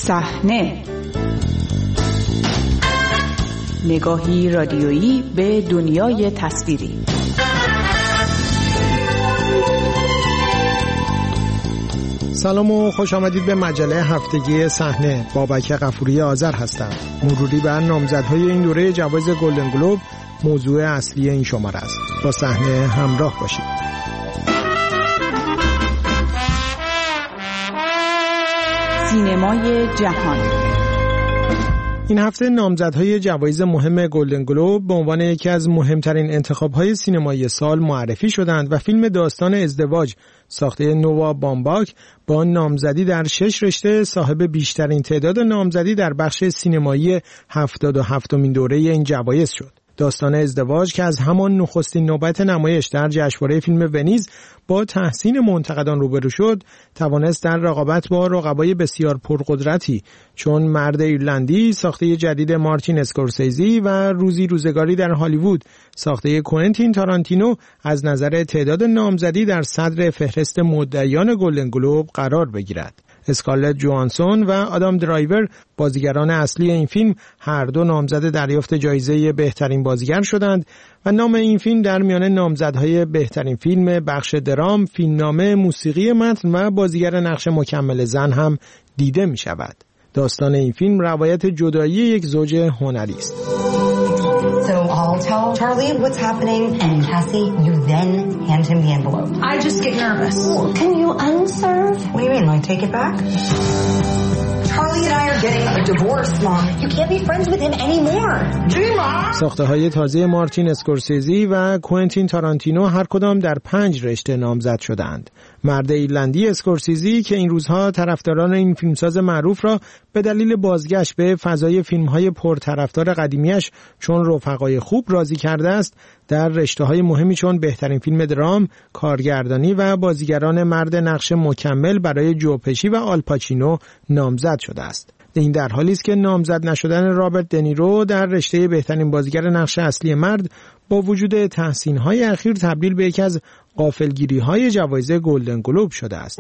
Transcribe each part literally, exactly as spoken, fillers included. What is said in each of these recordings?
صحنه، نگاهی رادیویی به دنیای تصویری. سلام و خوش آمدید به مجله هفتگی صحنه. بابک غفوری آذر هستم. مروری بر نامزدهای این دوره جوایز گلدن گلوب موضوع اصلی این شماره است. با صحنه همراه باشید. سینمای جهان. این هفته نامزدهای جوایز مهم گلدن گلوب به عنوان یکی از مهمترین انتخاب‌های سینمایی سال معرفی شدند و فیلم داستان ازدواج ساخته نووا بامباک با نامزدی در شش رشته صاحب بیشترین تعداد نامزدی در بخش سینمایی هفتاد و هفتمین دوره این جوایز شد. داستان ازدواج که از همان نخستین نوبت نمایش در جشنواره فیلم ونیز با تحسین منتقدان روبرو شد، توانست در رقابت با رقبای بسیار پرقدرتی چون مرد ایرلندی ساخته جدید مارتین اسکورسیزی و روزی روزگاری در هالیوود ساخته کوئنتین تارانتینو از نظر تعداد نامزدی در صدر فهرست مدعیان گلدن گلوب قرار بگیرد. اسکارلت جوهانسون و آدام درایور بازیگران اصلی این فیلم هر دو نامزد دریافت جایزه بهترین بازیگر شدند و نام این فیلم در میان نامزدهای بهترین فیلم، بخش درام، فیلمنامه، موسیقی متن و بازیگر نقش مکمل زن هم دیده می شود. داستان این فیلم روایت جدایی یک زوج هنری است. So I'll tell Charlie what's happening, and Cassie, you then hand him the envelope. I just get nervous. Can you unserve? What do you mean, like take it back? Charlie and I are getting a divorce, Mom. You can't be friends with him anymore. ساخته های تازه مارتین اسکورسیزی و کوئنتین تارانتینو هر کدام در پنج رشته نامزد شدند. مرد ایرلندی اسکورسیزی که این روزها طرفداران این فیلمساز معروف را به دلیل بازگشت به فضای فیلم‌های پرطرفدار قدیمیش چون رفقای خوب راضی کرده است، در رشته‌های مهمی چون بهترین فیلم درام، کارگردانی و بازیگران مرد نقش مکمل برای جو پشی و آلپاچینو نامزد شده است. این در حالی است که نامزد نشدن رابرت دنیرو در رشته بهترین بازیگر نقش اصلی مرد با وجود تحسین‌های اخیر تبدیل به یکی از غافلگیری‌های جوایز گلدن گلوب شده است.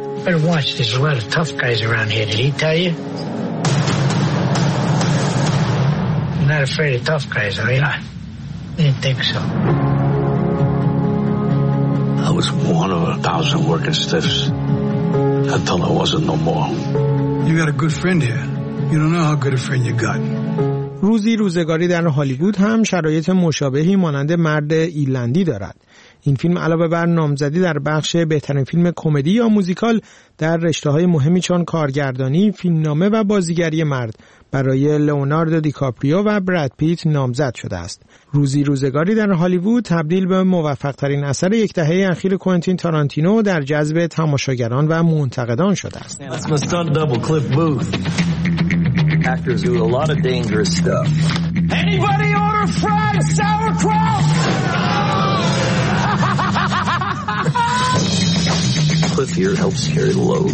I was one of a thousand working stiffs until I wasn't no more. You got a good friend here. You don't know how good a friend you got. روزی روزگاری در هالیوود هم شرایط مشابهی مانند مرد ایرلندی دارد. این فیلم علاوه بر نامزدی در بخش بهترین فیلم کمدی یا موزیکال در رشته‌های مهمی چون کارگردانی، فیلمنامه و بازیگری مرد برای لئوناردو دیکاپریو و براد پیت نامزد شده است. روزی روزگاری در هالیوود تبدیل به موفق‌ترین اثر یک دهه اخیر کوئنتین تارانتینو در جذب تماشاگران و منتقدان شده است. Actors do a lot of dangerous stuff. Anybody order fried sauerkraut? Cliff here helps carry the load.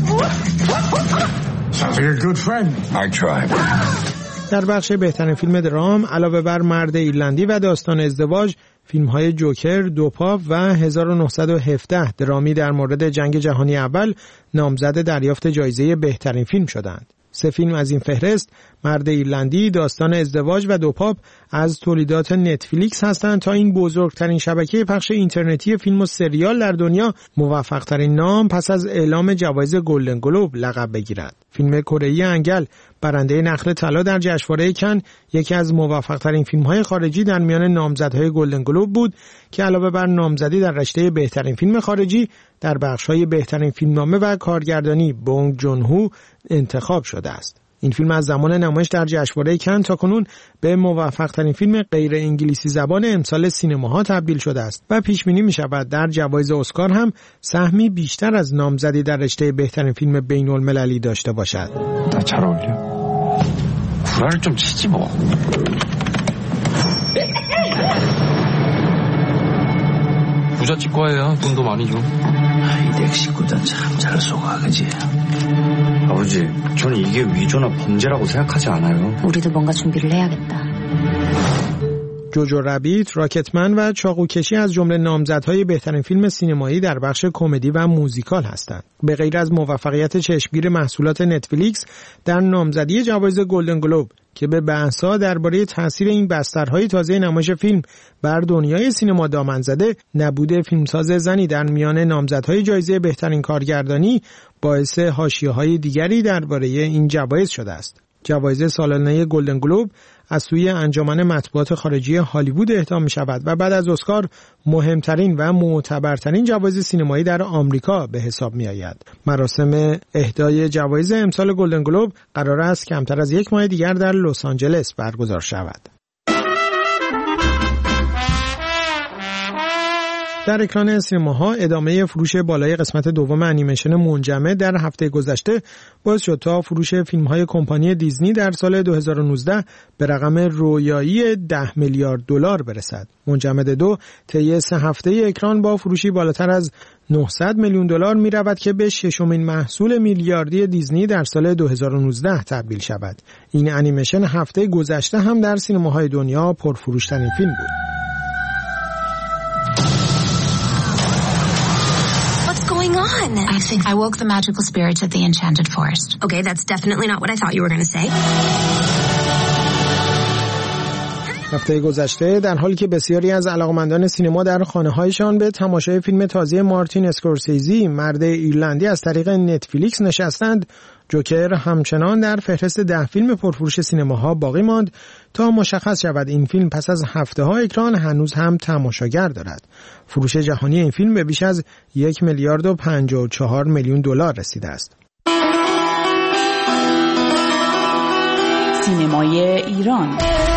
Sounds like a good friend. I tried. در بخش بهترین فیلم درام علاوه بر مرد ایرلندی و داستان ازدواج، فیلم‌های جوکر، دوپاپ و هزار و نهصد و هفده درامی در مورد جنگ جهانی اول نامزد دریافت جایزه بهترین فیلم شدند. سه فیلم از این فهرست، مرد ایرلندی، داستان ازدواج و دوپاپ، از تولیدات نتفلیکس هستند تا این بزرگترین شبکه پخش اینترنتی فیلم و سریال در دنیا موفق‌ترین نام پس از اعلام جوایز گلدن گلوب لقب بگیرد. فیلم کره‌ای انگل برنده نخل طلا در جشنواره کن یکی از موفق‌ترین فیلم‌های خارجی در میان نامزدهای گلدن گلوب بود که علاوه بر نامزدی در رشته بهترین فیلم خارجی در بخش‌های بهترین فیلمنامه و کارگردانی بونگ جون هو انتخاب شده است. این فیلم از زمان نمایش در جشنواره کن تاکنون به موفق‌ترین فیلم غیر انگلیسی زبان امسال سینماها تبدیل شده است و پیش بینی می‌شود در جوایز اسکار هم سهمی بیشتر از نامزدی در رشته بهترین فیلم بین‌المللی داشته باشد. 부잣집과예요. 돈도 많이 줘. 이 넥시구단 참 잘 속아, 그지? 아버지, 저는 이게 위조나 범죄라고 생각하지 않아요. 우리도 뭔가 준비를 해야겠다. جوجو رابیت، راکتمن و چاقوکشی از جمله نامزدهای بهترین فیلم سینمایی در بخش کمدی و موزیکال هستند. به غیر از موفقیت چشمگیر محصولات نتفلیکس در نامزدی جوایز گلدن گلوب که به بحث‌ها درباره تاثیر این بسترهای تازه نمایش فیلم بر دنیای سینما دامن زده، نبود فیلمساز زنی در میان نامزدهای جایزه بهترین کارگردانی باعث حاشیه‌های دیگری درباره این جوایز شده است. جوایز سالانه گلدن گلوب از سوی انجمن مطبوعات خارجی هالیوود اهدا می شود و بعد از اسکار مهمترین و معتبرترین جوایز سینمایی در آمریکا به حساب می آید. مراسم اهدای جوایز امسال گلدن گلوب قرار است کمتر از یک ماه دیگر در لس آنجلس برگزار شود. در اکران سینماها ادامه فروش بالای قسمت دوم انیمیشن منجمد در هفته گذشته باعث شد تا فروش فیلم‌های کمپانی دیزنی در سال دو هزار و نوزده به رقم رویایی ده میلیارد دلار برسد. منجمد دو طی سه هفته اکران با فروشی بالاتر از نهصد میلیون دلار می رود که به ششمین محصول میلیاردی دیزنی در سال دو هزار و نوزده تبدیل شود. این انیمیشن هفته گذشته هم در سینماهای دنیا پرفروشترین فیلم بود. On? I think I woke the magical spirits at the enchanted forest. Okay, that's definitely not what I thought you were going to say. هفته گذشته در حالی که بسیاری از علاقمندان سینما در خانه‌هایشان به تماشای فیلم تازه مارتین اسکورسیزی مرد ایرلندی از طریق نتفلیکس نشستند، جوکر همچنان در فهرست ده فیلم پرفروش سینماها باقی ماند تا مشخص شود این فیلم پس از هفته ها اکران هنوز هم تماشاگر دارد. فروش جهانی این فیلم به بیش از یک میلیارد و پنجاه و چهار میلیون دلار رسیده است. سینمای ایران.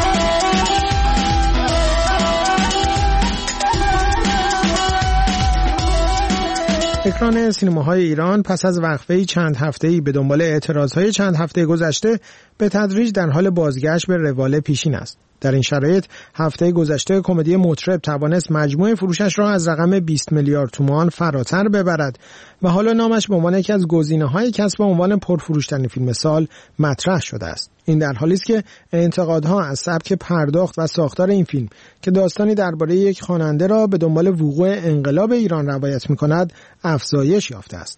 اکران سینماهای ایران پس از وقفه‌ای چند هفته‌ای به دنبال اعتراضهای چند هفته گذشته به تدریج در حال بازگشت به روال پیشین است. در این شرایط هفته گذشته کمدی مطرب توانست مجموع فروشش را از رقم بیست میلیارد تومان فراتر ببرد و حالا نامش به عنوان یکی از گزینه‌های کسب عنوان پرفروشترین فیلم سال مطرح شده است. این در حالی است که انتقادها از سبک پرداخت و ساختار این فیلم که داستانی درباره یک خواننده را به دنبال وقوع انقلاب ایران روایت می‌کند افزایش یافته است.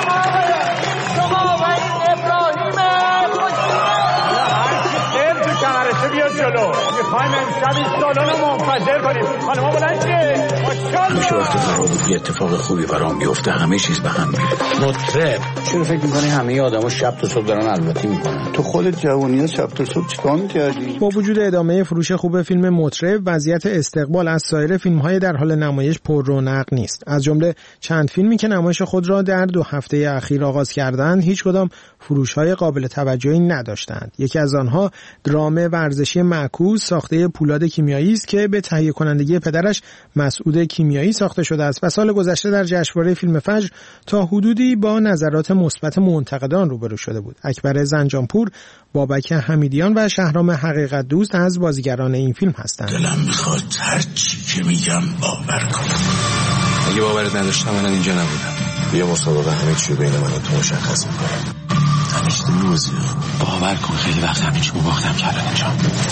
میشه وقتی قرار بود یه اتفاق خوبی برام بیفته همه چیز به هم میره. مطرب چرا فکر میکنی همه آدما شب تا صبح دارن الواتی میکنن؟ تو خودت جوونیات شب تا صبح چیکار می‌کردی؟ با وجود ادامه فروش خوب فیلم مطرب، وضعیت استقبال از سایر فیلم‌های در حال نمایش پر رونق نیست. از جمله چند فیلمی که نمایش خود را در دو هفته اخیر آغاز کردند، هیچ کدام فروش‌های قابل توجهی نداشتند. یکی از آنها درام ورزشی معکوس ساخته پولاد کیمیایی است که به تهیه کنندگی پدرش مسعود کیمیایی ساخته شده است و سال گذشته در جشنواره فیلم فجر تا حدودی با نظرات مثبت منتقدان روبرو شده بود. اکبر زنجانپور، بابک حمیدیان و شهرام حقیقت دوست از بازیگران این فیلم هستند. دلم میخواد هر چی که میگم باور کنم. اگه باورت نداشتم من اینجا نبودم. یه مسابقه همه چی بین من و تو مشخص میکنه. همیشه روزی باور کن خیلی وقت همه چی باختم کردن اینجا.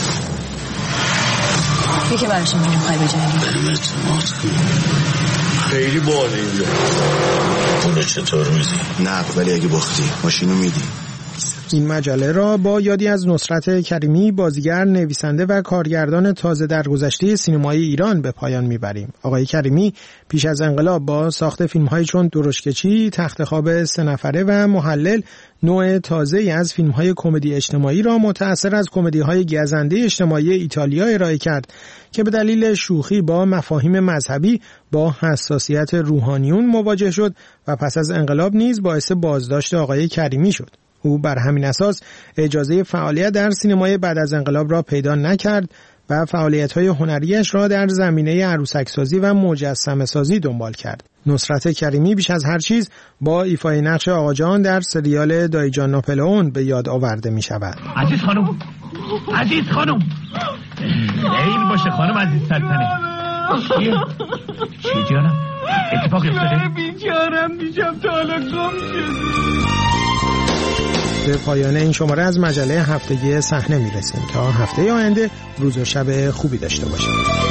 یکی براشون میخوای بجنگی؟ اعتماد خیلی باله اینجا. پولو چطور میدی؟ نه ولی اگه باختی ماشینو میدی. این مجله را با یادی از نصرت کریمی، بازیگر، نویسنده و کارگردان تازه درگذشته سینمای ایران به پایان میبریم. آقای کریمی پیش از انقلاب با ساخت فیلم‌هایی چون درشکچی، تخت خواب سه نفره و محلل نوع تازه‌ای از فیلم‌های کمدی اجتماعی را متأثر از کمدی‌های گزنده اجتماعی ایتالیا ارائه کرد که به دلیل شوخی با مفاهیم مذهبی با حساسیت روحانیون مواجه شد و پس از انقلاب نیز باعث بازداشت آقای کریمی شد. او بر همین اساس اجازه فعالیت در سینمای بعد از انقلاب را پیدا نکرد و فعالیت‌های هنریش را در زمینه عروسک‌سازی و مجسمه‌سازی دنبال کرد. نصرت کریمی بیش از هر چیز با ایفای نقش آقا جان در سریال دایجان ناپلئون به یاد آورده می شود. عزیز خانم، عزیز خانم، خیلی باشه خانم عزیز سلطنه. چیه؟ چی جانم؟ اتفاقی افتاده؟ بیچارم میشم تا حالا گم شد. به پایان این شماره از مجله هفتگی صحنه میرسیم. تا هفته آینده روز و شب خوبی داشته باشید.